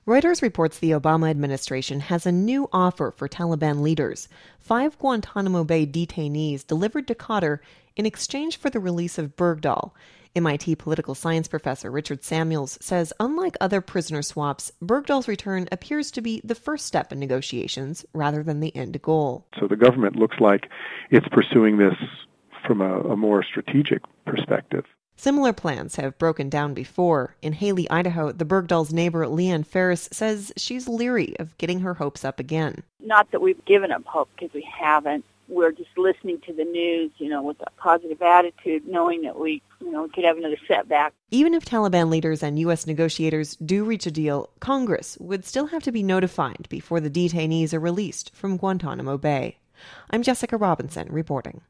Reuters reports the Obama administration has a new offer for Taliban leaders. 5 Guantanamo Bay detainees delivered to Qatar in exchange for the release of Bergdahl. MIT political science professor Richard Samuels says unlike other prisoner swaps, Bergdahl's return appears to be the first step in negotiations rather than the end goal. So the government looks like it's pursuing this from a more strategic perspective. Similar plans have broken down before. In Haley, Idaho, the Bergdahl's neighbor Leanne Ferris says she's leery of getting her hopes up again. Not that we've given up hope, because we haven't. We're just listening to the news, with a positive attitude, knowing that we could have another setback. Even if Taliban leaders and U.S. negotiators do reach a deal, Congress would still have to be notified before the detainees are released from Guantanamo Bay. I'm Jessica Robinson reporting.